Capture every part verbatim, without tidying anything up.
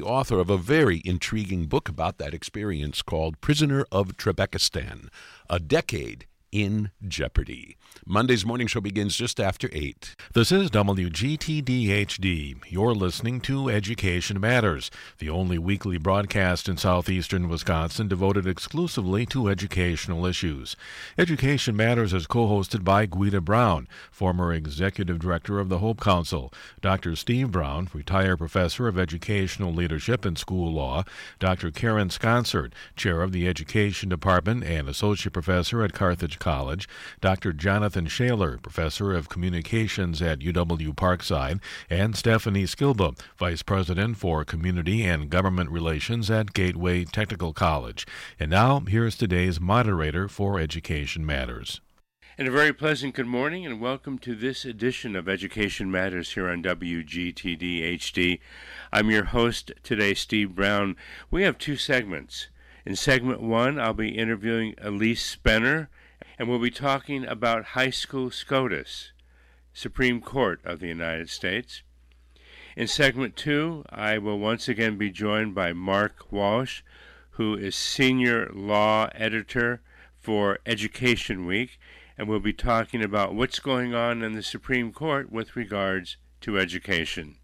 author of a very intriguing book about that experience called Prisoner of Trebekistan, A Decade in Jeopardy. Monday's morning show begins just after eight. This is W G T D H D. You're listening to Education Matters, the only weekly broadcast in southeastern Wisconsin devoted exclusively to educational issues. Education Matters is co-hosted by Guida Brown, former executive director of the Hope Council, Doctor Steve Brown, retired professor of educational leadership and school law, Doctor Karen Sconsert, chair of the education department and associate professor at Carthage College, Doctor Jonathan Shaler, professor of communications at U W Parkside, and Stephanie Skilba, vice president for community and government relations at Gateway Technical College. And now, here's today's moderator for Education Matters. And a very pleasant good morning and welcome to this edition of Education Matters here on W G T D H D. I'm your host today, Steve Brown. We have two segments. In segment one, I'll be interviewing Elise Spener, and we'll be talking about high school SCOTUS, Supreme Court of the United States. In segment two, I will once again be joined by Mark Walsh, who is Senior Law Editor for Education Week, and we'll be talking about what's going on in the Supreme Court with regards to education.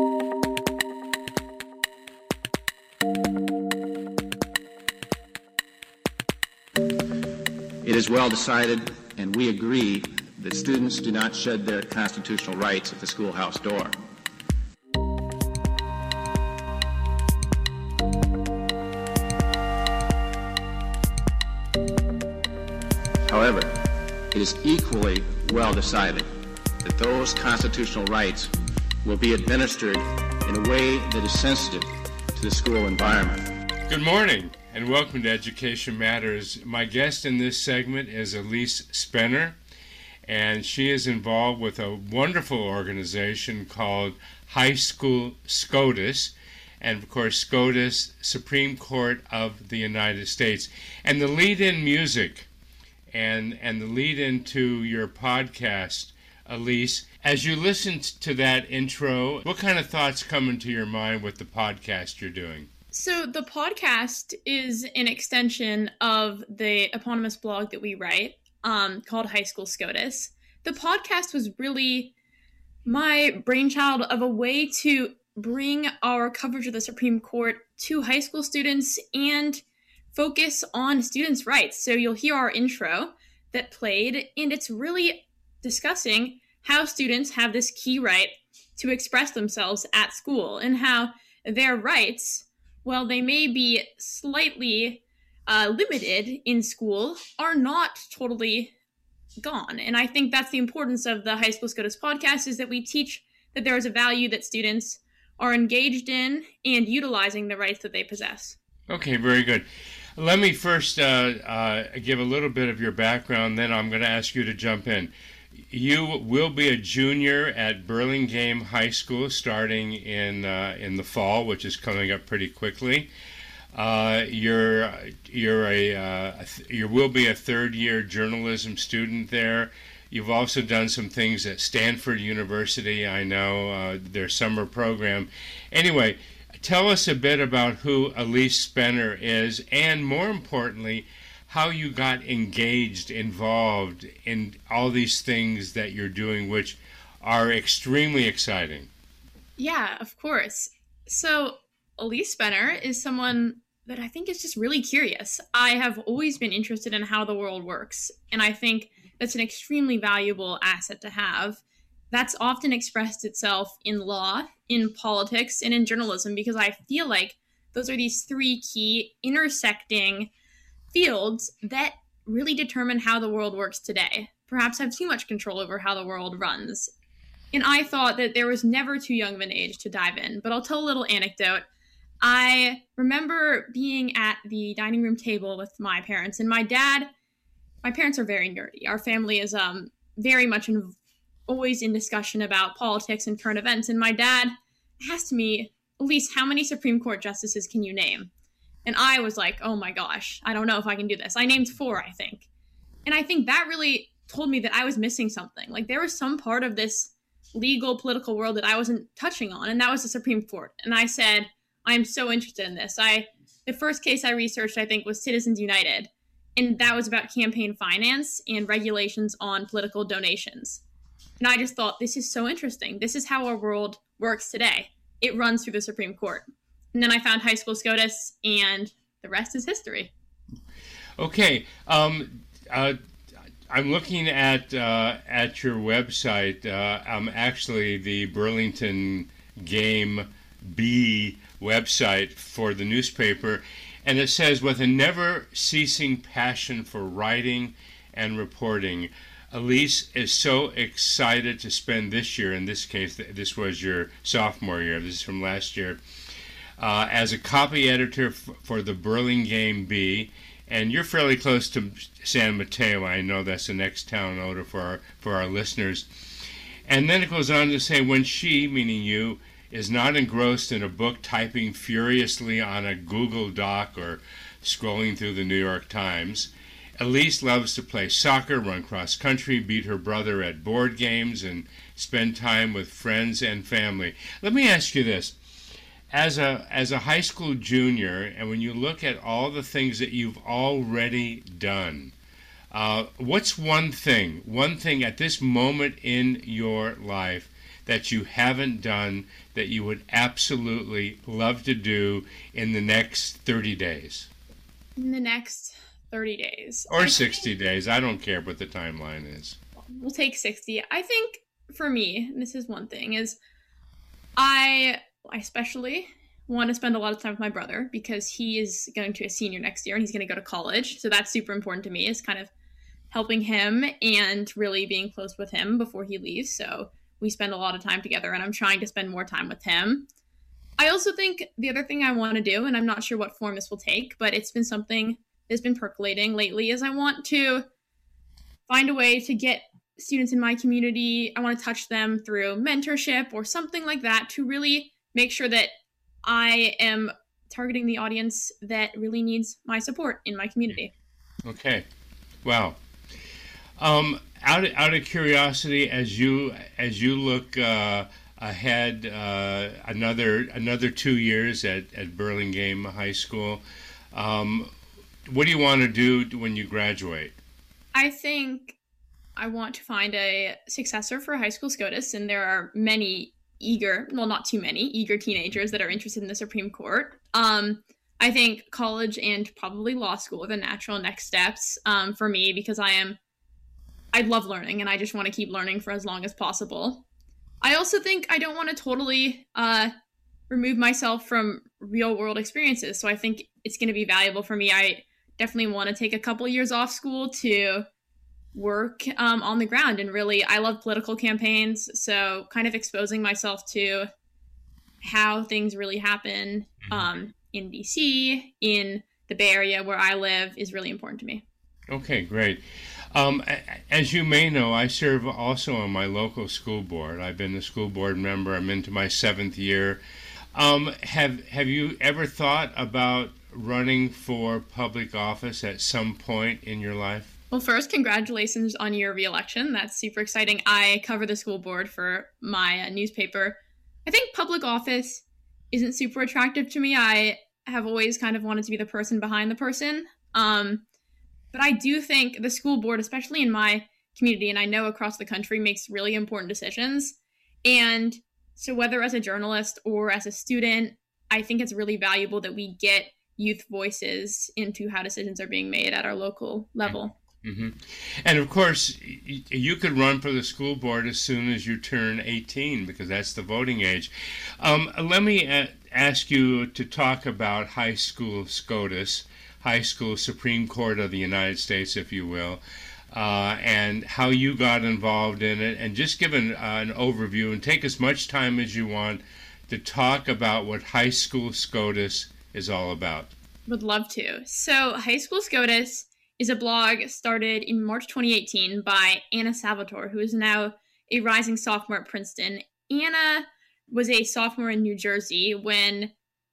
It is well decided, and we agree, that students do not shed their constitutional rights at the schoolhouse door. However, it is equally well decided that those constitutional rights will be administered in a way that is sensitive to the school environment. Good morning, and welcome to Education Matters. My guest in this segment is Elise Spener, and she is involved with a wonderful organization called High School SCOTUS, and of course SCOTUS, Supreme Court of the United States. And the lead-in music and, and the lead-in to your podcast, Elise, as you listen to that intro, what kind of thoughts come into your mind with the podcast you're doing? So the podcast is an extension of the eponymous blog that we write um, called High School SCOTUS. The podcast was really my brainchild of a way to bring our coverage of the Supreme Court to high school students and focus on students' rights. So you'll hear our intro that played, and it's really discussing how students have this key right to express themselves at school and how their rights, while they may be slightly uh, limited in school, are not totally gone. And I think that's the importance of the High School SCOTUS podcast, is that we teach that there is a value that students are engaged in and utilizing the rights that they possess. Okay, very good. Let me first uh, uh, give a little bit of your background, then I'm going to ask you to jump in. You will be a junior at Burlingame High School starting in uh, in the fall, which is coming up pretty quickly. Uh, you're you're a uh, you will be a third year journalism student there. You've also done some things at Stanford University. I know uh, their summer program. Anyway, tell us a bit about who Elise Spener is, and more importantly, how you got engaged, involved in all these things that you're doing, which are extremely exciting. Yeah, of course. So Elise Spener is someone that I think is just really curious. I have always been interested in how the world works, and I think that's an extremely valuable asset to have. That's often expressed itself in law, in politics, and in journalism, because I feel like those are these three key intersecting fields that really determine how the world works today, perhaps have too much control over how the world runs. And I thought that there was never too young of an age to dive in, but I'll tell a little anecdote. I remember being at the dining room table with my parents, and my dad, my parents are very nerdy. Our family is um very much in, always in discussion about politics and current events, and my dad asked me, Elise, how many Supreme Court justices can you name? And I was like, oh my gosh, I don't know if I can do this. I named four, I think. And I think that really told me that I was missing something. Like there was some part of this legal political world that I wasn't touching on, and that was the Supreme Court. And I said, I'm so interested in this. I the first case I researched, I think, was Citizens United, and that was about campaign finance and regulations on political donations. And I just thought, this is so interesting. This is how our world works today. It runs through the Supreme Court. And then I found High School SCOTUS, and the rest is history. Okay. Um, uh, I'm looking at uh, at your website. Uh, I'm actually the Burlington Game B website for the newspaper, and it says, with a never-ceasing passion for writing and reporting, Elise is so excited to spend this year, in this case, this was your sophomore year, this is from last year, uh, as a copy editor f- for the Burlingame Bee, and you're fairly close to San Mateo. I know that's the next town over for our, for our listeners. And then it goes on to say, when she, meaning you, is not engrossed in a book typing furiously on a Google Doc or scrolling through the New York Times, Elise loves to play soccer, run cross country, beat her brother at board games, and spend time with friends and family. Let me ask you this. As a as a high school junior, and when you look at all the things that you've already done, uh, what's one thing, one thing at this moment in your life that you haven't done that you would absolutely love to do in the next thirty days? In the next thirty days. Or sixty days. I don't care what the timeline is. We'll take sixty. I think for me, and this is one thing, is I, I especially want to spend a lot of time with my brother because he is going to a senior next year and he's going to go to college. So that's super important to me, is kind of helping him and really being close with him before he leaves. So we spend a lot of time together, and I'm trying to spend more time with him. I also think the other thing I want to do, and I'm not sure what form this will take, but it's been something that's been percolating lately, is I want to find a way to get students in my community. I want to touch them through mentorship or something like that to really make sure that I am targeting the audience that really needs my support in my community. Okay. Wow. Um, out of, out of curiosity, as you as you look uh, ahead, uh, another another two years at, at Burlingame High School, um, what do you want to do when you graduate? I think I want to find a successor for High School SCOTUS, and there are many eager, well, not too many, eager teenagers that are interested in the Supreme Court. Um, I think college and probably law school are the natural next steps um, for me, because I am, I love learning, and I just want to keep learning for as long as possible. I also think I don't want to totally uh, remove myself from real world experiences. So I think it's going to be valuable for me. I definitely want to take a couple years off school to work um, on the ground. And really, I love political campaigns. So kind of exposing myself to how things really happen um, in D C, in the Bay Area where I live, is really important to me. Okay, great. Um, as you may know, I serve also on my local school board. I've been a school board member. I'm into my seventh year. Um, have have you ever thought about running for public office at some point in your life? Well, first, congratulations on your re-election. That's super exciting. I cover the school board for my uh, newspaper. I think public office isn't super attractive to me. I have always kind of wanted to be the person behind the person. Um, but I do think the school board, especially in my community, and I know across the country, makes really important decisions. And so whether as a journalist or as a student, I think it's really valuable that we get youth voices into how decisions are being made at our local level. Mm-hmm. And of course, you could run for the school board as soon as you turn eighteen, because that's the voting age. Um, let me uh, ask you to talk about High School SCOTUS, High School Supreme Court of the United States, if you will, uh, and how you got involved in it, and just give an, uh, an overview, and take as much time as you want to talk about what High School SCOTUS is all about. Would love to. So High School SCOTUS is a blog started in March twenty eighteen by Anna Salvatore, who is now a rising sophomore at Princeton. Anna was a sophomore in New Jersey when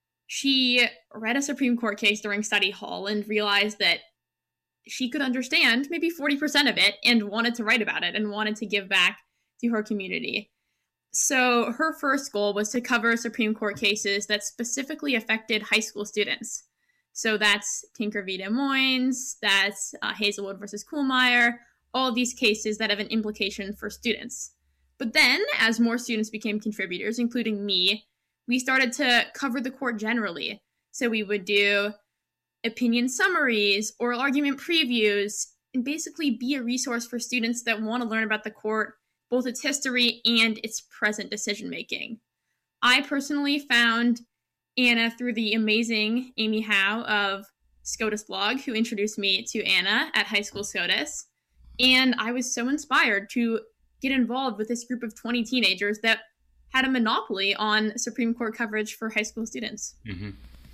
she read a Supreme Court case during study hall and realized that she could understand maybe forty percent of it and wanted to write about it and wanted to give back to her community. So her first goal was to cover Supreme Court cases that specifically affected high school students. So that's Tinker v. Des Moines, that's uh, Hazelwood versus Kuhlmeier, all of these cases that have an implication for students. But then, as more students became contributors, including me, we started to cover the court generally. So we would do opinion summaries, oral argument previews, and basically be a resource for students that want to learn about the court, both its history and its present decision-making. I personally found Anna through the amazing Amy Howe of SCOTUS blog, who introduced me to Anna at High School SCOTUS. And I was so inspired to get involved with this group of twenty teenagers that had a monopoly on Supreme Court coverage for high school students. Mm-hmm.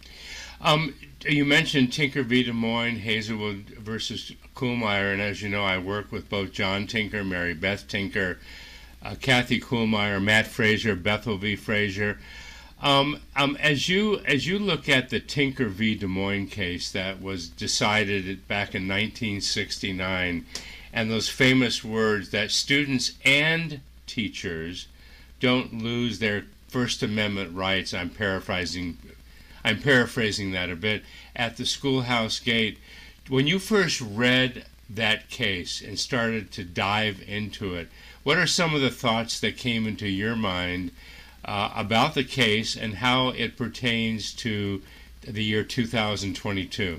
Um, you mentioned Tinker v. Des Moines, Hazelwood versus Kuhlmeier, and as you know, I work with both John Tinker, Mary Beth Tinker, uh, Kathy Kuhlmeier, Matt Frazier, Bethel v. Frazier. Um, um, as you as you look at the Tinker v. Des Moines case that was decided back in nineteen sixty-nine, and those famous words that students and teachers don't lose their First Amendment rights, I'm paraphrasing I'm paraphrasing that a bit, at the schoolhouse gate. When you first read that case and started to dive into it, what are some of the thoughts that came into your mind uh, about the case and how it pertains to the year two thousand twenty-two?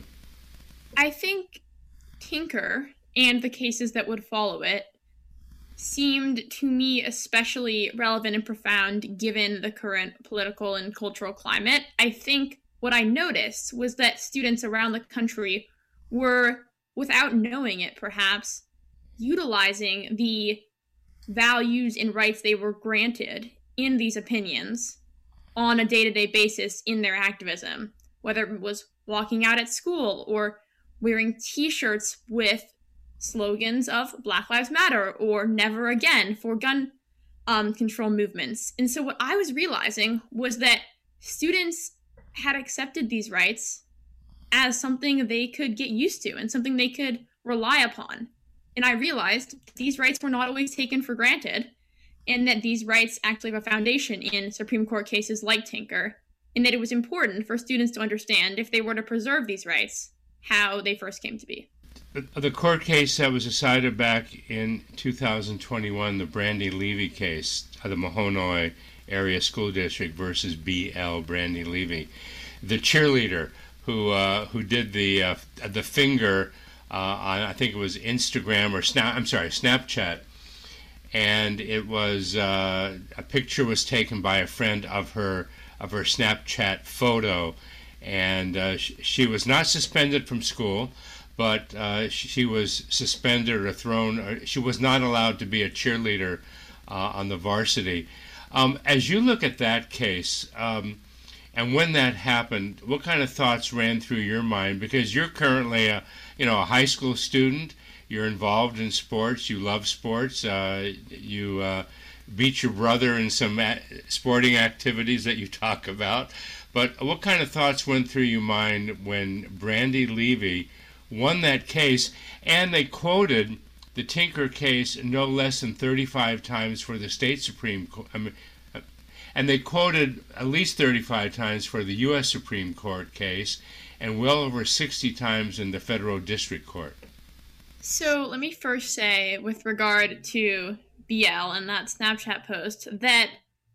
I think Tinker and the cases that would follow it seemed to me especially relevant and profound given the current political and cultural climate. I think what I noticed was that students around the country were, without knowing it perhaps, utilizing the values and rights they were granted in these opinions on a day-to-day basis in their activism, whether it was walking out at school or wearing t-shirts with slogans of Black Lives Matter or Never Again for gun um, control movements. And so what I was realizing was that students had accepted these rights as something they could get used to and something they could rely upon. And I realized these rights were not always taken for granted, and that these rights actually have a foundation in Supreme Court cases like Tinker, and that it was important for students to understand, if they were to preserve these rights, how they first came to be. The court case that was decided back in two thousand twenty-one, the Brandy Levy case, of the Mahanoy Area School District versus B L Brandy Levy, the cheerleader who uh, who did the uh, the finger uh, on, I think it was Instagram or Snap, I'm sorry, Snapchat, and it was uh, a picture was taken by a friend of her of her Snapchat photo, and uh, sh- she was not suspended from school. But uh, she was suspended or thrown. Or she was not allowed to be a cheerleader uh, on the varsity. Um, as you look at that case, um, and when that happened, what kind of thoughts ran through your mind? Because you're currently a, you know, a high school student. You're involved in sports. You love sports. Uh, you uh, beat your brother in some a- sporting activities that you talk about. But what kind of thoughts went through your mind when Brandy Levy won that case, and they quoted the Tinker case no less than thirty-five times for the state Supreme Court, I mean, and they quoted at least thirty-five times for the U S Supreme Court case, and well over sixty times in the federal district court? So let me first say, with regard to B L and that Snapchat post, that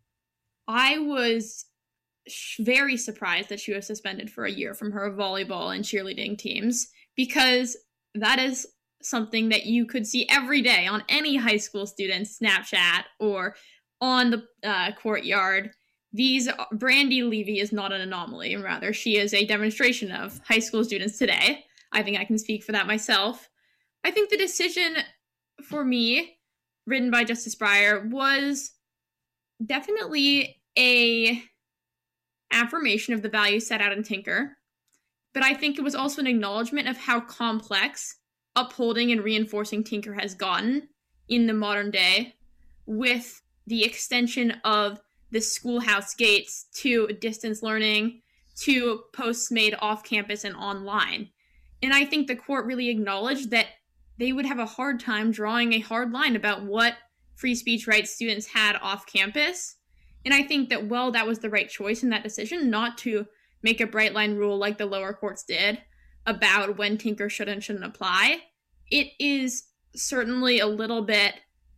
I was very surprised that she was suspended for a year from her volleyball and cheerleading teams, because that is something that you could see every day on any high school student's Snapchat or on the uh, courtyard. These Brandy Levy is not an anomaly, and rather she is a demonstration of high school students today. I think I can speak for that myself. I think the decision for me, written by Justice Breyer, was definitely a affirmation of the values set out in Tinker. But I think it was also an acknowledgement of how complex upholding and reinforcing Tinker has gotten in the modern day, with the extension of the schoolhouse gates to distance learning, to posts made off campus and online. And I think the court really acknowledged that they would have a hard time drawing a hard line about what free speech rights students had off campus. And I think that, well, that was the right choice in that decision, not to make a bright line rule like the lower courts did about when Tinker should and shouldn't apply. It is certainly a little bit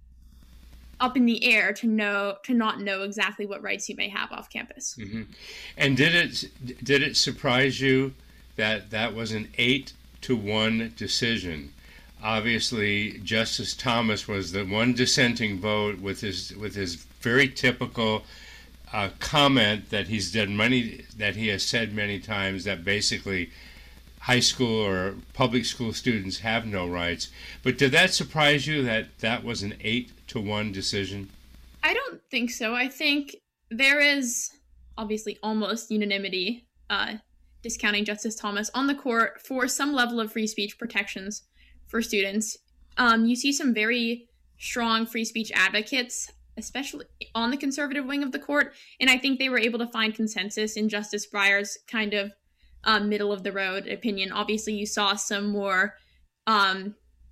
up in the air to know to not know exactly what rights you may have off campus. Mm-hmm. And did it did it surprise you that that was an eight to one decision? Obviously, Justice Thomas was the one dissenting vote with his with his very typical uh, comment that he's done many that he has said many times, that basically high school or public school students have no rights. But did that surprise you that that was an eight to one decision? I don't think so. I think there is obviously almost unanimity, uh, discounting Justice Thomas, on the court for some level of free speech protections for students. Um, you see some very strong free speech advocates, especially on the conservative wing of the court, and I think they were able to find consensus in Justice Breyer's kind of um, middle of the road opinion. Obviously, you saw some more um,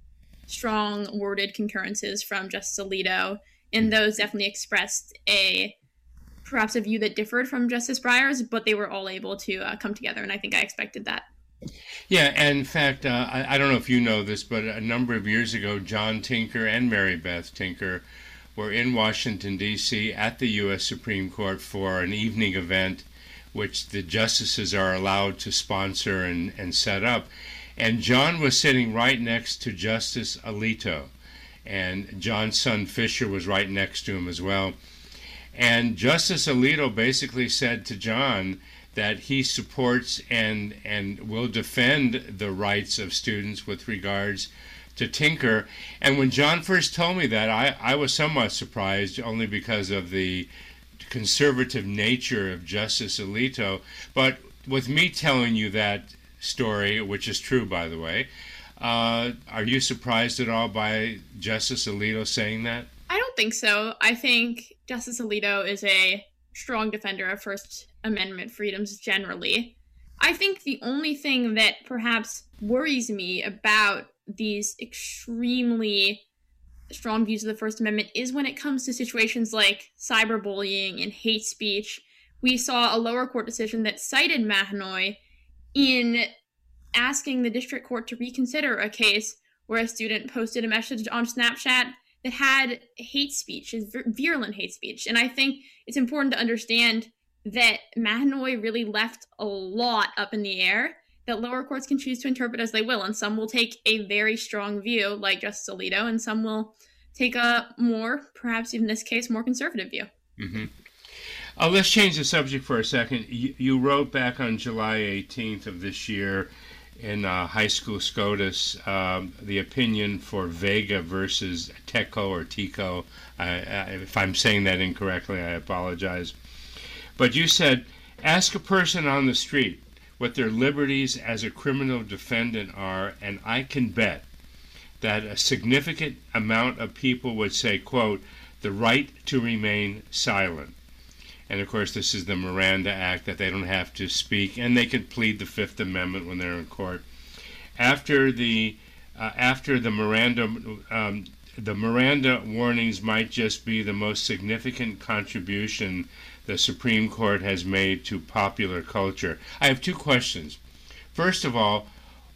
strong worded concurrences from Justice Alito, and those definitely expressed a perhaps a view that differed from Justice Breyer's, but they were all able to uh, come together, and I think I expected that. Yeah, and in fact, uh, I, I don't know if you know this, but a number of years ago, John Tinker and Mary Beth Tinker were in Washington, D C at the U S Supreme Court for an evening event which the justices are allowed to sponsor and, and set up. And John was sitting right next to Justice Alito, and John's son Fisher was right next to him as well. And Justice Alito basically said to John that he supports and and will defend the rights of students with regards to Tinker. And when John first told me that, I, I was somewhat surprised, only because of the conservative nature of Justice Alito. But with me telling you that story, which is true, by the way, uh, are you surprised at all by Justice Alito saying that? I don't think so. I think Justice Alito is a strong defender of First Amendment freedoms generally. I think the only thing that perhaps worries me about these extremely strong views of the First Amendment is when it comes to situations like cyberbullying and hate speech. We saw a lower court decision that cited Mahanoy in asking the district court to reconsider a case where a student posted a message on Snapchat that had hate speech, virulent hate speech. And I think it's important to understand that Mahanoy really left a lot up in the air that lower courts can choose to interpret as they will. And some will take a very strong view, like Justice Alito, and some will take a more, perhaps in this case, more conservative view. Mm-hmm. Uh, let's change the subject for a second. You, you wrote back on July eighteenth of this year in uh, High School SCOTUS um, the opinion for Vega versus Teco or Tico. I, I, if I'm saying that incorrectly, I apologize. But you said, ask a person on the street what their liberties as a criminal defendant are, and I can bet that a significant amount of people would say, quote, the right to remain silent. And of course, this is the Miranda Act, that they don't have to speak, and they can plead the Fifth Amendment when they're in court. After the uh, after the Miranda um, the Miranda warnings might just be the most significant contribution the Supreme Court has made to popular culture. I have two questions. First of all,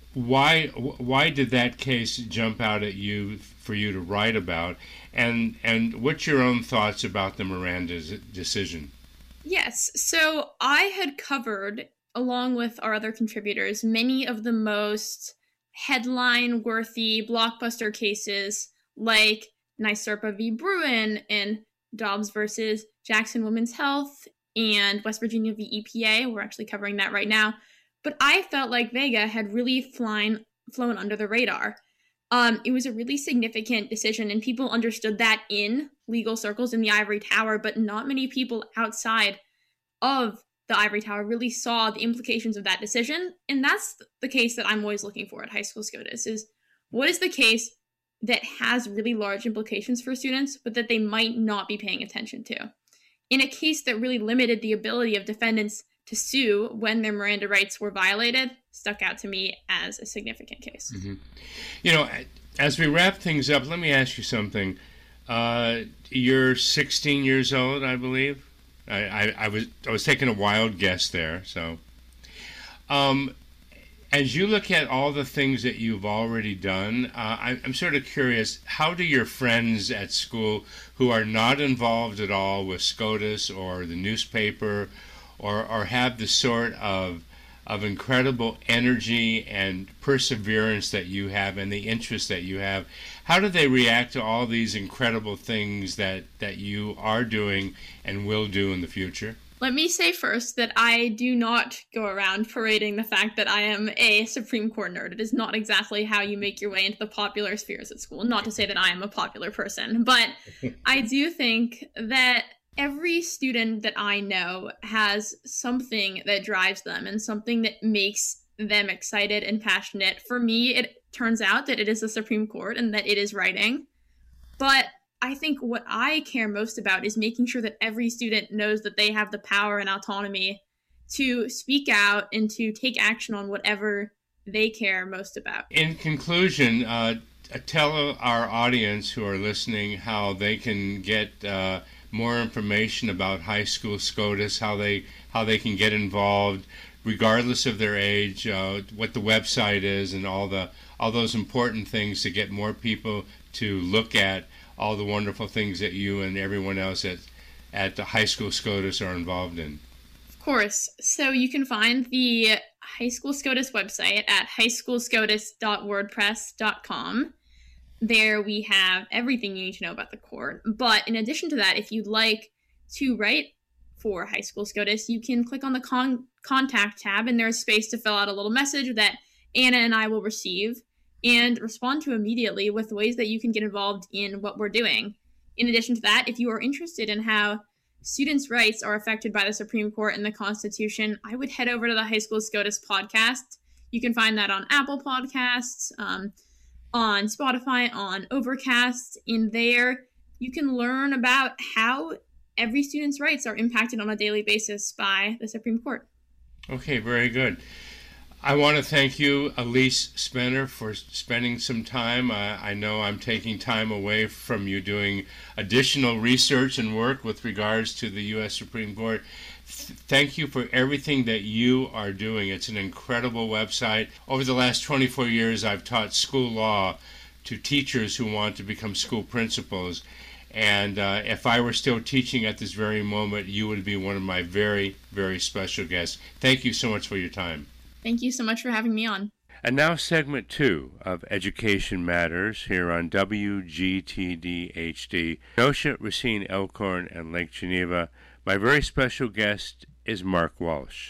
why why did that case jump out at you for you to write about? And and what's your own thoughts about the Miranda decision? Yes, so I had covered, along with our other contributors, many of the most headline-worthy blockbuster cases like NYSERPA v. Bruin and Dobbs versus Jackson Women's Health and West Virginia v. E P A. We're actually covering that right now. But I felt like Vega had really flying, flown under the radar. Um, it was a really significant decision, and people understood that in legal circles in the ivory tower, but not many people outside of the ivory tower really saw the implications of that decision. And that's the case that I'm always looking for at High School SCOTUS, is what is the case that has really large implications for students, but that they might not be paying attention to. In a case that really limited the ability of defendants to sue when their Miranda rights were violated, stuck out to me as a significant case. Mm-hmm. You know, as we wrap things up, let me ask you something. Uh, you're sixteen years old, I believe. I, I, I was I was taking a wild guess there. So, um, as you look at all the things that you've already done, uh, I, I'm sort of curious. How do your friends at school who are not involved at all with SCOTUS or the newspaper, or or have the sort of of incredible energy and perseverance that you have and the interest that you have, how do they react to all these incredible things that, that you are doing and will do in the future? Let me say first that I do not go around parading the fact that I am a Supreme Court nerd. It is not exactly how you make your way into the popular spheres at school. Not to say that I am a popular person, but I do think that every student that I know has something that drives them and something that makes them excited and passionate. For me, it turns out that it is the Supreme Court and that it is writing. But I think what I care most about is making sure that every student knows that they have the power and autonomy to speak out and to take action on whatever they care most about. In conclusion, uh, tell our audience who are listening how they can get uh, more information about high school SCOTUS, how they how they can get involved, regardless of their age, uh, what the website is, and all the all those important things to get more people to look at all the wonderful things that you and everyone else at at the high school SCOTUS are involved in. Of course. So you can find the high school SCOTUS website at high school scotus dot wordpress dot com. There we have everything you need to know about the court. But in addition to that, if you'd like to write for High School SCOTUS, you can click on the con- contact tab, and there's space to fill out a little message that Anna and I will receive and respond to immediately with ways that you can get involved in what we're doing. In addition to that, if you are interested in how students' rights are affected by the Supreme Court and the Constitution, I would head over to the High School SCOTUS podcast. You can find that on Apple Podcasts, um, on Spotify, on Overcast. In there, you can learn about how every student's rights are impacted on a daily basis by the Supreme Court. Okay, very good. I want to thank you, Elise Spener, for spending some time. Uh, I know I'm taking time away from you doing additional research and work with regards to the U S Supreme Court. Th- thank you for everything that you are doing. It's an incredible website. Over the last twenty-four years, I've taught school law to teachers who want to become school principals. And uh, if I were still teaching at this very moment, you would be one of my very, very special guests. Thank you so much for your time. Thank you so much for having me on. And now segment two of Education Matters here on W G T D H D. Kenosha, Racine, Elkhorn, and Lake Geneva. My very special guest is Mark Walsh.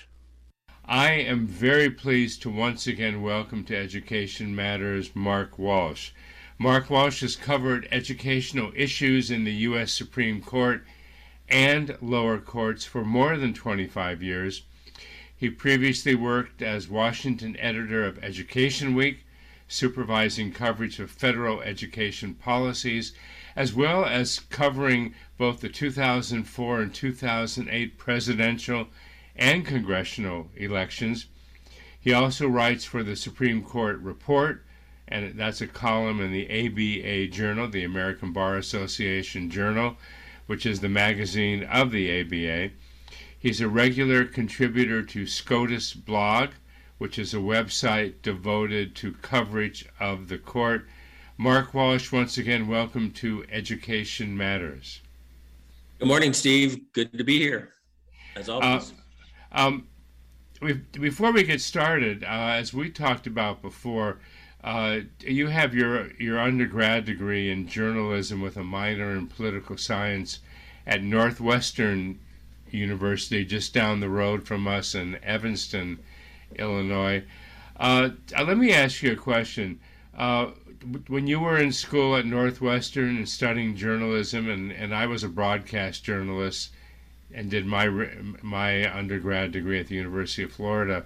I am very pleased to once again welcome to Education Matters Mark Walsh. Mark Walsh has covered educational issues in the U S Supreme Court and lower courts for more than twenty-five years. He previously worked as Washington editor of Education Week, supervising coverage of federal education policies, as well as covering both the two thousand four and two thousand eight presidential and congressional elections. He also writes for the Supreme Court Report, and that's a column in the A B A Journal, the American Bar Association Journal, which is the magazine of the A B A. He's a regular contributor to SCOTUS Blog, which is a website devoted to coverage of the court. Mark Walsh, once again, welcome to Education Matters. Good morning, Steve. Good to be here, as always. Uh, um, we've, before we get started, uh, as we talked about before, uh, you have your, your undergrad degree in journalism with a minor in political science at Northwestern University, just down the road from us in Evanston, Illinois. Uh, let me ask you a question. Uh, when you were in school at Northwestern and studying journalism, and, and I was a broadcast journalist and did my my undergrad degree at the University of Florida,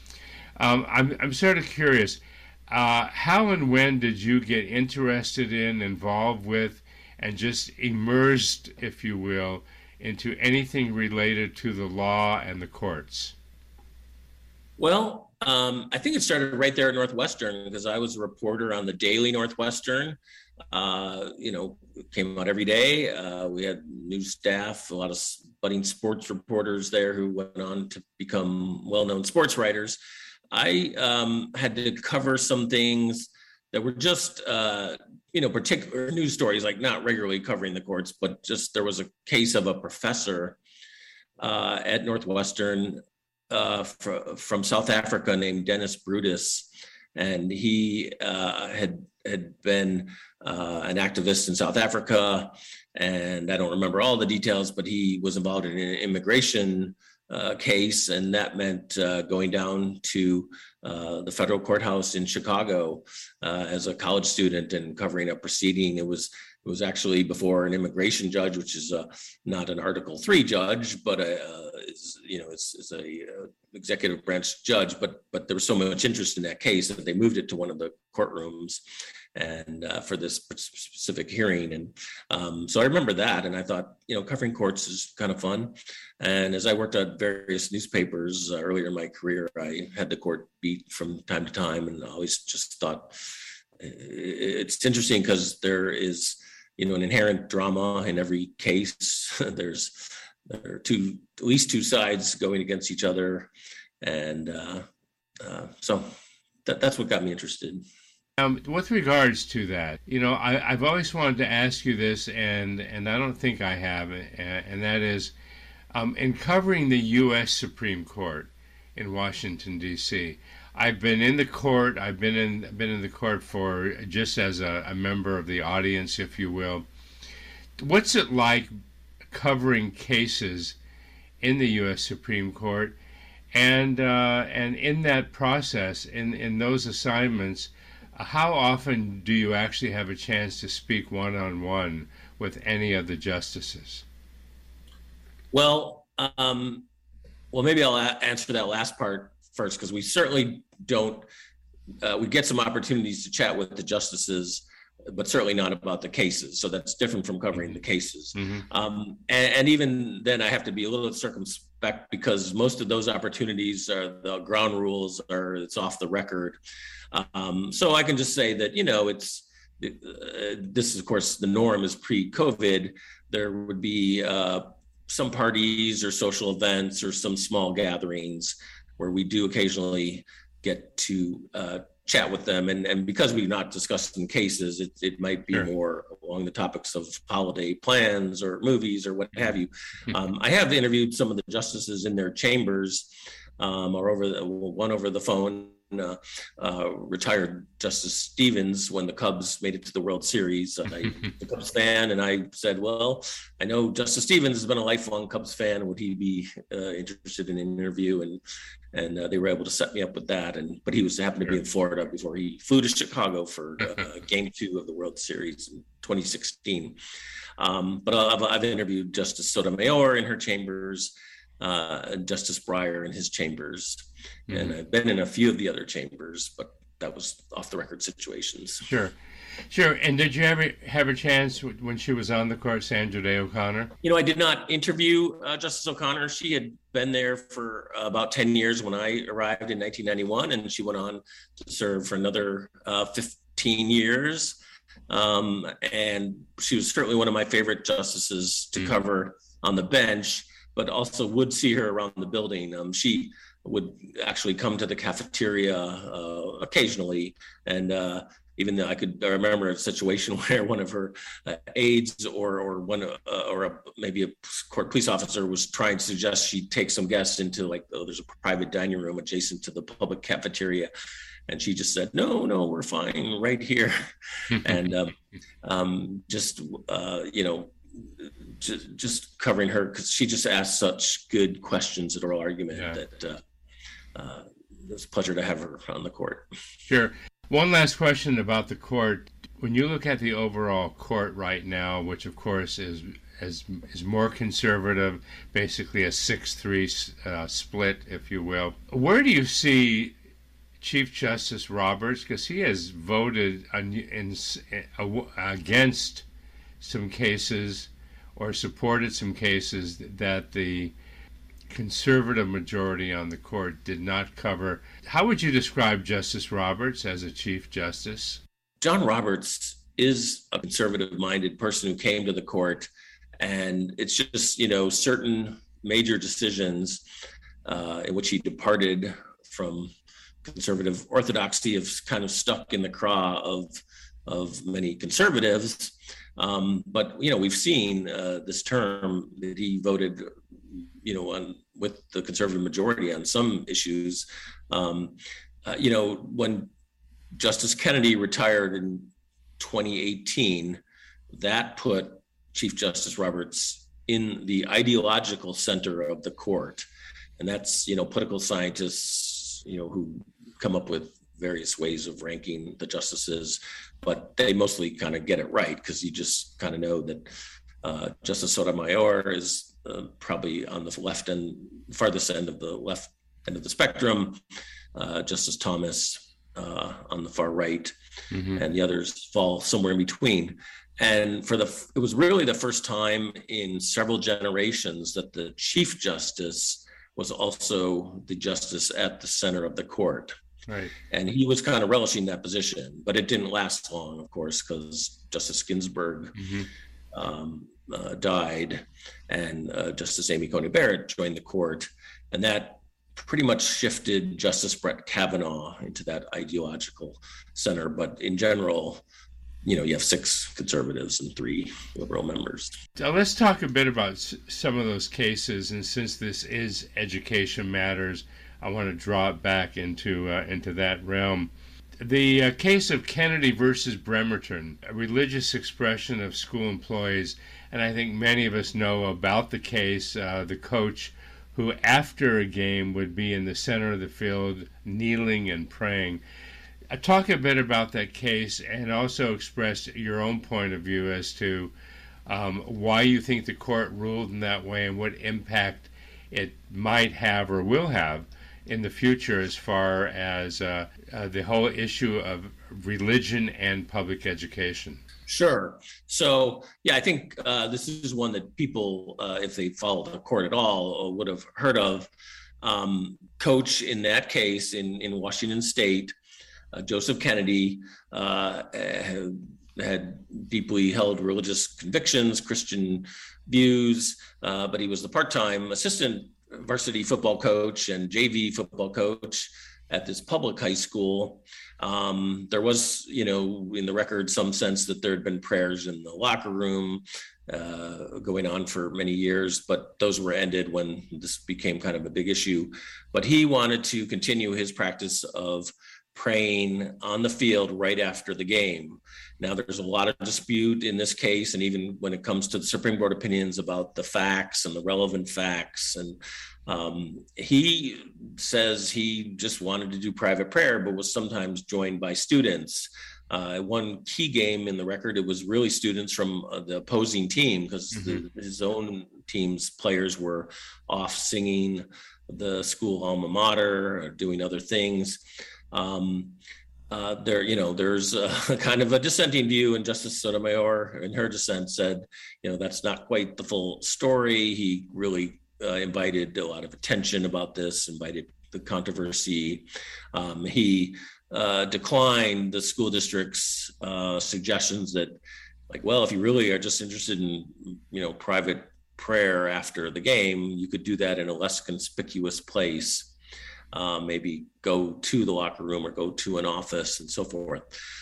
um, I'm I'm sort of curious. Uh, how and when did you get interested in, involved with, and just immersed, if you will, into anything related to the law and the courts? Well, Um, I think it started right there at Northwestern because I was a reporter on the Daily Northwestern. Uh, you know, came out every day. Uh, we had new staff, a lot of budding sports reporters there who went on to become well-known sports writers. I um, had to cover some things that were just, uh, you know, particular news stories, like not regularly covering the courts, but just there was a case of a professor uh, at Northwestern uh, fr- from South Africa named Dennis Brutus. And he uh, had had been uh, an activist in South Africa, and I don't remember all the details, but he was involved in an immigration uh, case, and that meant uh, going down to uh, the federal courthouse in Chicago uh, as a college student and covering a proceeding. It was it was actually before an immigration judge, which is uh, not an Article three judge, but a, uh, is, you know, it's, it's a uh, executive branch judge. But but there was so much interest in that case that they moved it to one of the courtrooms, and uh, for this specific hearing. And um, so I remember that, and I thought, you know, covering courts is kind of fun. And as I worked at various newspapers uh, earlier in my career, I had the court beat from time to time, and I always just thought it's interesting because there is, you know, an inherent drama in every case. There's there are two, at least two sides going against each other, and uh, uh, so that that's what got me interested. Um, with regards to that, you know, I, I've always wanted to ask you this, and, and I don't think I have, and, and that is, um, in covering the U S Supreme Court in Washington, D C, I've been in the court, I've been in been in the court for just as a, a member of the audience, if you will. What's it like covering cases in the U S Supreme Court, and uh, and in that process, in, in those assignments, how often do you actually have a chance to speak one-on-one with any of the justices? Well, um, well, maybe I'll a- answer that last part first, because we certainly don't, uh, we get some opportunities to chat with the justices, but certainly not about the cases. So that's different from covering the cases. Mm-hmm. Um, and, and even then I have to be a little circumspect because most of those opportunities are the ground rules are it's off the record. Um, so I can just say that, you know, it's, uh, this is of course the norm is pre-COVID. There would be uh, some parties or social events or some small gatherings where we do occasionally get to uh, chat with them. And, and because we've not discussed in cases, it, it might be sure. more along the topics of holiday plans or movies or what have you. Um, I have interviewed some of the justices in their chambers um, or over the, one over the phone. Uh, uh, retired Justice Stevens when the Cubs made it to the World Series. I, the Cubs fan, and I said, well, I know Justice Stevens has been a lifelong Cubs fan. Would he be uh, interested in an interview? And and uh, they were able to set me up with that. And but he was happened to be in Florida before he flew to Chicago for uh, Game Two of the World Series in twenty sixteen. Um, but I've, I've interviewed Justice Sotomayor in her chambers, uh, Justice Breyer in his chambers. Mm-hmm. And I've been in a few of the other chambers, but that was off the record situations. Sure. Sure. And did you ever have a chance when she was on the court, Sandra Day O'Connor? You know, I did not interview uh, Justice O'Connor. She had been there for uh, about ten years when I arrived in nineteen ninety-one, and she went on to serve for another uh, fifteen years. Um, and she was certainly one of my favorite justices to mm-hmm. cover on the bench, but also would see her around the building. Um, she would actually come to the cafeteria uh, occasionally. And uh, even though I could I remember a situation where one of her uh, aides or or one uh, or a, maybe a court police officer was trying to suggest she take some guests into like, oh, there's a private dining room adjacent to the public cafeteria. And she just said, no, no, we're fine right here. and um, um, just, uh, you know, just, just covering her because she just asked such good questions at oral argument yeah. that uh, uh, it was a pleasure to have her on the court. Sure. One last question about the court. When you look at the overall court right now, which of course is is, is more conservative, basically a six three uh, split, if you will, where do you see Chief Justice Roberts? Because he has voted on, in, in, against some cases or supported some cases that the conservative majority on the court did not cover. How would you describe Justice Roberts as a Chief Justice? John Roberts is a conservative-minded person who came to the court, and it's just, you know, certain major decisions uh, in which he departed from conservative orthodoxy have kind of stuck in the craw of of many conservatives. Um, but, you know, we've seen uh, this term that he voted, you know, on with the conservative majority on some issues. Um, uh, you know, when Justice Kennedy retired in twenty eighteen, that put Chief Justice Roberts in the ideological center of the court. And that's, you know, political scientists, you know, who come up with various ways of ranking the justices, but they mostly kind of get it right because you just kind of know that uh, Justice Sotomayor is uh, probably on the left and farthest end of the left end of the spectrum, uh, Justice Thomas uh, on the far right, mm-hmm. and the others fall somewhere in between. And for the, it was really the first time in several generations that the Chief Justice was also the justice at the center of the court. Right. And he was kind of relishing that position, but it didn't last long, of course, because Justice Ginsburg mm-hmm. um, uh, died, and uh, Justice Amy Coney Barrett joined the court, and that pretty much shifted Justice Brett Kavanaugh into that ideological center. But in general, you know, you have six conservatives and three liberal members. Now let's talk a bit about s- some of those cases, and since this is Education Matters, I want to draw it back into uh, into that realm. The uh, case of Kennedy versus Bremerton, a religious expression of school employees, and I think many of us know about the case, uh, the coach who after a game would be in the center of the field kneeling and praying. Uh, talk a bit about that case and also express your own point of view as to um, why you think the court ruled in that way and what impact it might have or will have in the future as far as uh, uh, the whole issue of religion and public education. Sure. So, yeah, I think uh, this is one that people, uh, if they follow the court at all, would have heard of. Um, coach in that case in, in Washington State, uh, Joseph Kennedy, uh, had, had deeply held religious convictions, Christian views, uh, but he was the part-time assistant varsity football coach and J V football coach at this public high school. Um, there was, you know, in the record, some sense that there had been prayers in the locker room uh, going on for many years, but those were ended when this became kind of a big issue. But he wanted to continue his practice of praying on the field right after the game. Now, there's a lot of dispute in this case, and even when it comes to the Supreme Court opinions about the facts and the relevant facts. And um, he says he just wanted to do private prayer, but was sometimes joined by students. Uh, one key game in the record, it was really students from uh, the opposing team, because mm-hmm. his own team's players were off singing the school alma mater or doing other things. Um, uh, there, you know, there's a, a kind of a dissenting view, and Justice Sotomayor in her dissent said, you know, that's not quite the full story. He really uh, invited a lot of attention about this, invited the controversy. Um, he uh, declined the school district's uh, suggestions that, like, well, if you really are just interested in, you know, private prayer after the game, you could do that in a less conspicuous place. Uh, maybe go to the locker room or go to an office and so forth.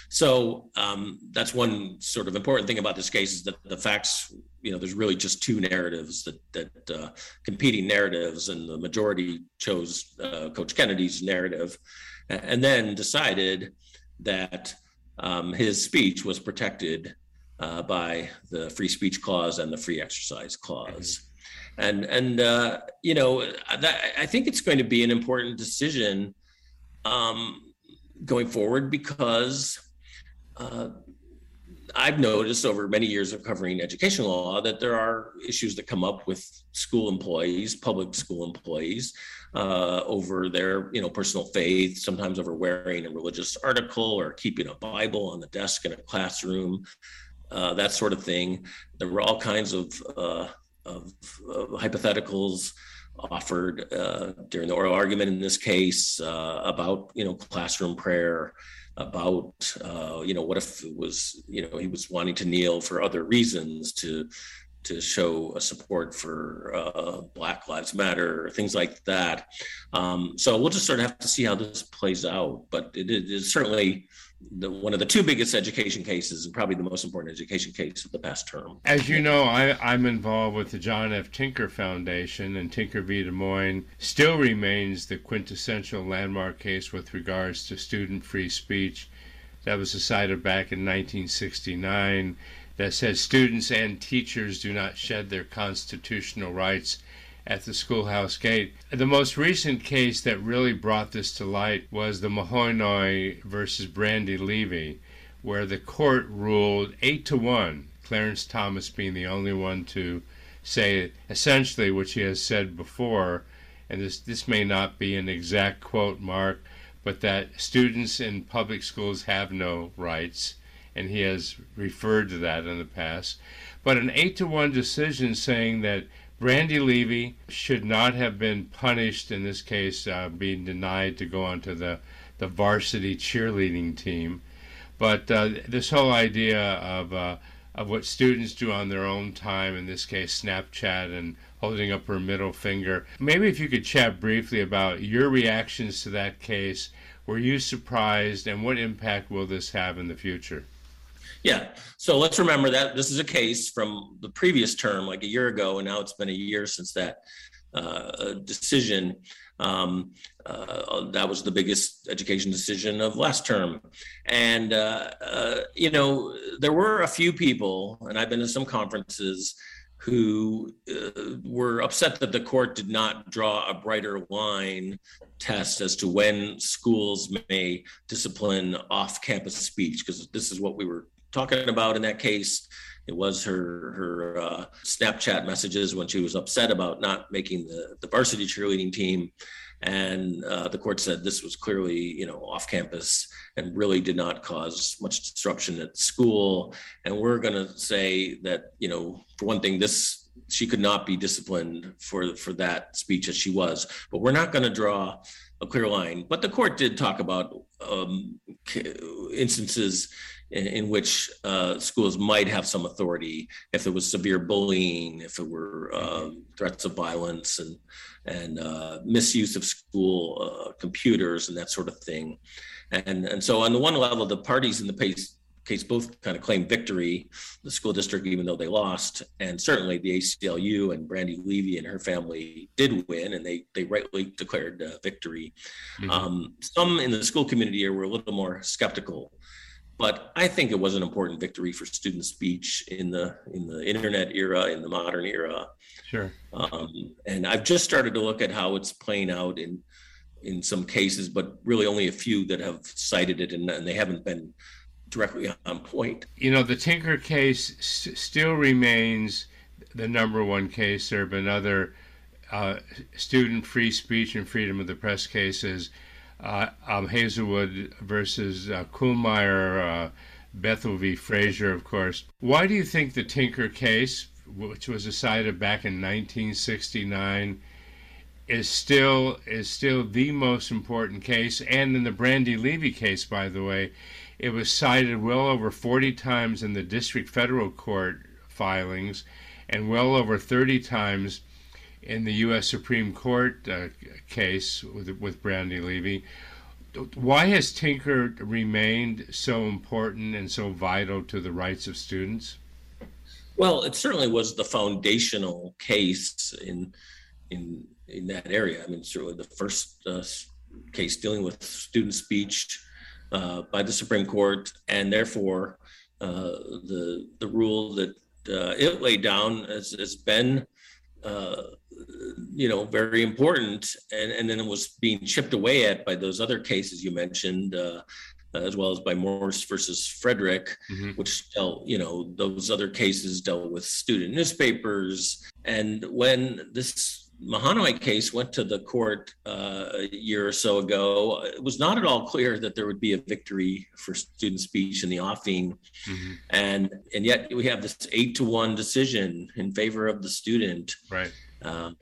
So um, that's one sort of important thing about this case, is that the facts, you know, there's really just two narratives, that that uh, competing narratives, and the majority chose uh, Coach Kennedy's narrative, and then decided that um, his speech was protected uh, by the free speech clause and the free exercise clause. Mm-hmm. And, and uh, you know, that, I think it's going to be an important decision um, going forward, because uh, I've noticed over many years of covering education law that there are issues that come up with school employees, public school employees, uh, over their, you know, personal faith, sometimes over wearing a religious article or keeping a Bible on the desk in a classroom, uh, that sort of thing. There were all kinds of uh, Of, of hypotheticals offered uh, during the oral argument in this case uh, about, you know, classroom prayer, about, uh, you know, what if it was, you know, he was wanting to kneel for other reasons, to to show a support for uh, Black Lives Matter, things like that. Um, so we'll just sort of have to see how this plays out. But it is certainly the, one of the two biggest education cases, and probably the most important education case of the past term. As you know, I, I'm involved with the John F. Tinker Foundation, and Tinker v. Des Moines still remains the quintessential landmark case with regards to student free speech. That was decided back in nineteen sixty-nine. That says students and teachers do not shed their constitutional rights at the schoolhouse gate. The most recent case that really brought this to light was the Mahoney versus Brandy Levy, where the court ruled eight to one, Clarence Thomas being the only one to say essentially what she has said before, and this, this may not be an exact quote, Mark, but that students in public schools have no rights, and he has referred to that in the past. But an eight to one decision saying that Brandy Levy should not have been punished, in this case uh, being denied to go onto the, the varsity cheerleading team. But uh, this whole idea of uh, of what students do on their own time, in this case Snapchat and holding up her middle finger. Maybe if you could chat briefly about your reactions to that case. Were you surprised, and what impact will this have in the future? Yeah, so let's remember that this is a case from the previous term, like a year ago, and now it's been a year since that uh, decision. Um, uh, that was the biggest education decision of last term. And, uh, uh, you know, there were a few people, and I've been to some conferences, who uh, were upset that the court did not draw a brighter line test as to when schools may discipline off-campus speech, because this is what we were talking about in that case. It was her her uh, Snapchat messages when she was upset about not making the, the varsity cheerleading team. And uh, the court said this was clearly, you know, off campus and really did not cause much disruption at school. And we're going to say that, you know, for one thing, this she could not be disciplined for for that speech as she was. But we're not going to draw a clear line. But the court did talk about um, instances in, in which uh, schools might have some authority if there was severe bullying, if it were uh, threats of violence and and uh, misuse of school uh, computers and that sort of thing. And, and so on the one level, the parties in the case, case both kind of claimed victory, the school district, even though they lost, and certainly the A C L U and Brandy Levy and her family did win, and they, they rightly declared uh, victory. Mm-hmm. Um, some in the school community were a little more skeptical, but I think it was an important victory for student speech in the in the internet era, in the modern era. Sure. Um, and I've just started to look at how it's playing out in in some cases, but really only a few that have cited it, and, and they haven't been directly on point. You know, the Tinker case s- still remains the number one case. There have been other uh, student free speech and freedom of the press cases. Uh, um, Hazelwood versus uh, Kuhlmeyer, uh, Bethel v. Frazier, of course. Why do you think the Tinker case, which was decided back in nineteen sixty-nine, is still is still the most important case? And in the Brandy Levy case, by the way, it was cited well over forty times in the district federal court filings, and well over thirty times in the U S Supreme Court uh, case with, with Brandy Levy. Why has Tinker remained so important and so vital to the rights of students? Well, it certainly was the foundational case in in in that area. I mean, certainly the first uh, case dealing with student speech uh, by the Supreme Court, and therefore uh, the the rule that uh, it laid down has, has been uh, you know, very important, and, and then it was being chipped away at by those other cases you mentioned, uh, as well as by Morse versus Frederick, mm-hmm. which dealt, you know, those other cases dealt with student newspapers. And when this Mahoney case went to the court uh, a year or so ago, it was not at all clear that there would be a victory for student speech in the offing. Mm-hmm. And and yet we have this eight to one decision in favor of the student. Right. Um,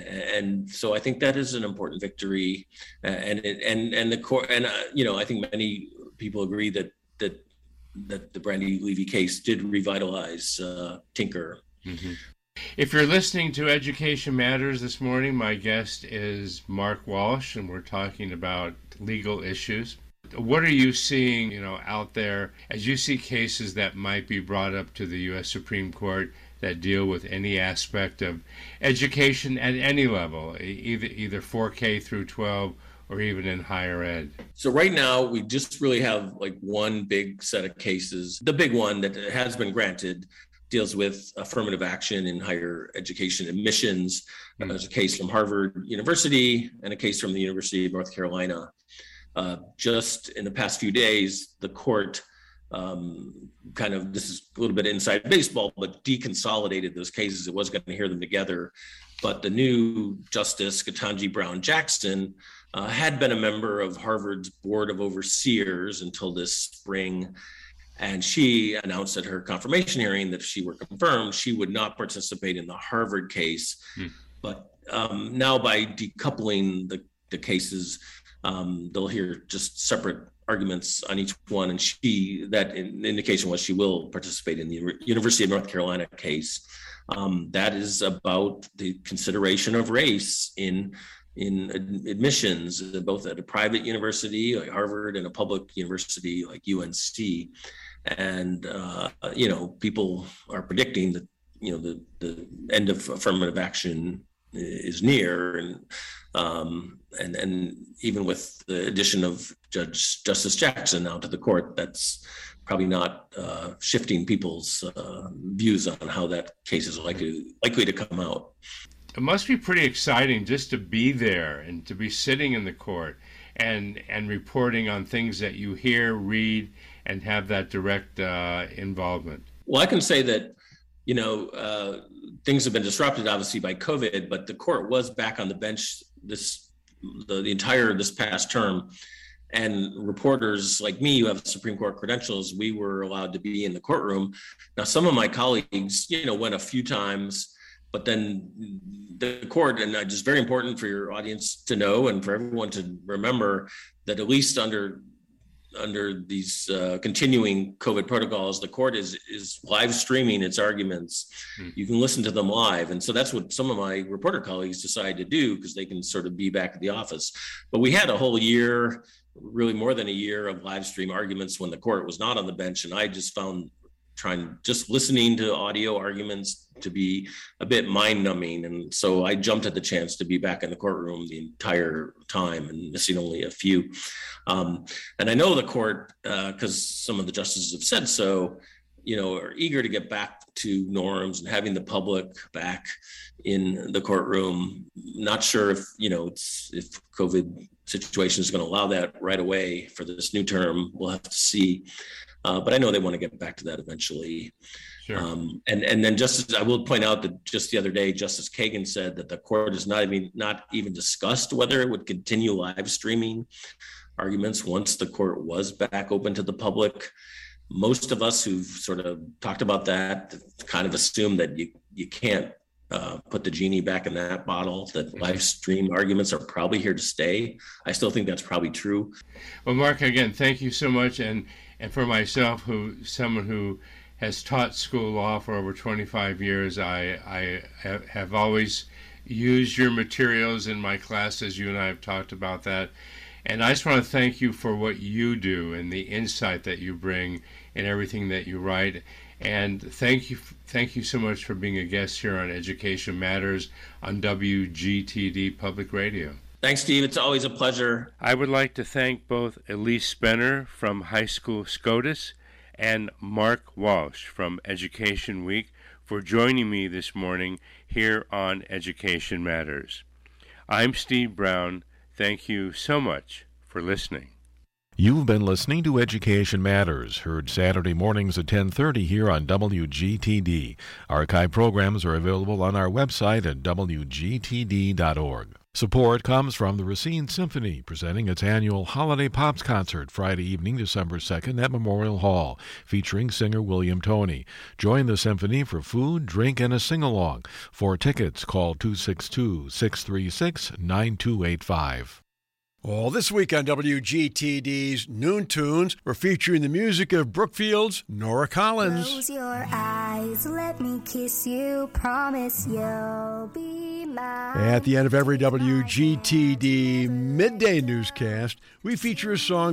and so I think that is an important victory, and it, and and the court, and uh, you know, I think many people agree that that that the Brandy Levy case did revitalize uh, Tinker. Mm-hmm. If you're listening to Education Matters this morning, my guest is Mark Walsh, and we're talking about legal issues. What are you seeing, you know, out there as you see cases that might be brought up to the U S Supreme Court that deal with any aspect of education at any level, either either four K through twelve or even in higher ed? So right now, we just really have like one big set of cases. The big one that has been granted deals with affirmative action in higher education admissions. Mm-hmm. There's a case from Harvard University and a case from the University of North Carolina. Uh, just in the past few days, the court um, kind of, this is a little bit inside baseball, but deconsolidated those cases. It was going to hear them together. But the new Justice, Ketanji Brown Jackson, uh, had been a member of Harvard's Board of Overseers until this spring. And she announced at her confirmation hearing that if she were confirmed, she would not participate in the Harvard case. Hmm. But um, now by decoupling the, the cases, um, they'll hear just separate arguments on each one. And she, that indication was she will participate in the University of North Carolina case. Um, that is about the consideration of race in in admissions, both at a private university like Harvard and a public university like U N C. And, uh, you know, people are predicting that, you know, the, the end of affirmative action is near. And, um, and, and even with the addition of Judge Justice Jackson now to the court, that's probably not uh, shifting people's uh, views on how that case is likely, likely to come out. It must be pretty exciting just to be there and to be sitting in the court and and reporting on things that you hear, read, and have that direct uh, involvement. Well, I can say that, you know, uh, things have been disrupted, obviously, by COVID, but the court was back on the bench this the, the entire this past term. And reporters like me who have Supreme Court credentials, we were allowed to be in the courtroom. Now, some of my colleagues, you know, went a few times. But then the court, and it's just very important for your audience to know and for everyone to remember that at least under under these uh, continuing COVID protocols, the court is is live streaming its arguments. Hmm. You can listen to them live. And so that's what some of my reporter colleagues decided to do because they can sort of be back at the office. But we had a whole year, really more than a year of live stream arguments when the court was not on the bench. And I just found trying just listening to audio arguments to be a bit mind numbing. And so I jumped at the chance to be back in the courtroom the entire time and missing only a few. Um, and I know the court, because uh, some of the justices have said so, you know, are eager to get back to norms and having the public back in the courtroom. Not sure if, you know, it's, if COVID situation is going to allow that right away for this new term. We'll have to see. Uh, but I know they want to get back to that eventually. Sure. Um, and, and then Justice, I will point out that just the other day, Justice Kagan said that the court has not even, not even discussed whether it would continue live streaming arguments once the court was back open to the public. Most of us who've sort of talked about that kind of assume that you, you can't uh, put the genie back in that bottle, that mm-hmm. live stream arguments are probably here to stay. I still think that's probably true. Well, Mark, again, thank you so much. And And for myself, who someone who has taught school law for over twenty-five years, I, I have, have always used your materials in my classes. You and I have talked about that. And I just want to thank you for what you do and the insight that you bring in everything that you write. And thank you, thank you so much for being a guest here on Education Matters on W G T D Public Radio. Thanks, Steve. It's always a pleasure. I would like to thank both Elise Spenner from High School SCOTUS and Mark Walsh from Education Week for joining me this morning here on Education Matters. I'm Steve Brown. Thank you so much for listening. You've been listening to Education Matters, heard Saturday mornings at ten thirty here on W G T D. Archive programs are available on our website at w g t d dot org. Support comes from the Racine Symphony, presenting its annual Holiday Pops concert Friday evening, December second at Memorial Hall, featuring singer William Toney. Join the symphony for food, drink, and a sing-along. For tickets, call two six two, six three six, nine two eight five. Well, this week on W G T D's Noon Tunes, we're featuring the music of Brookfield's Nora Collins. Close your eyes, let me kiss you, promise you'll be mine. At the end of every W G T D midday newscast, we feature a song